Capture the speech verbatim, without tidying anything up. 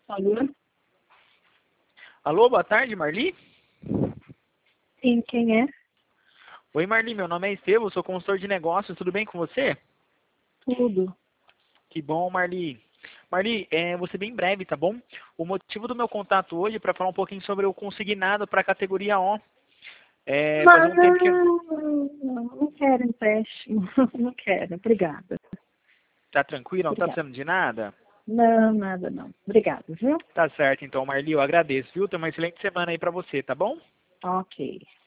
Alô? Alô, boa tarde, Marli? Sim, quem é? Oi, Marli, meu nome é Estevam, sou consultor de negócios, tudo bem com você? Tudo. Que bom, Marli. Marli, é, vou ser bem breve, tá bom? O motivo do meu contato hoje é para falar um pouquinho sobre o consignado para a categoria O. É, faz um tempo que... Não, não quero empréstimo. Não quero, obrigada. Tá tranquilo, não tá Obrigada. precisando de nada? Não, nada não. Obrigada, viu? Tá certo, então, Marli, eu agradeço, viu? Tenha uma excelente semana aí para você, tá bom? Ok.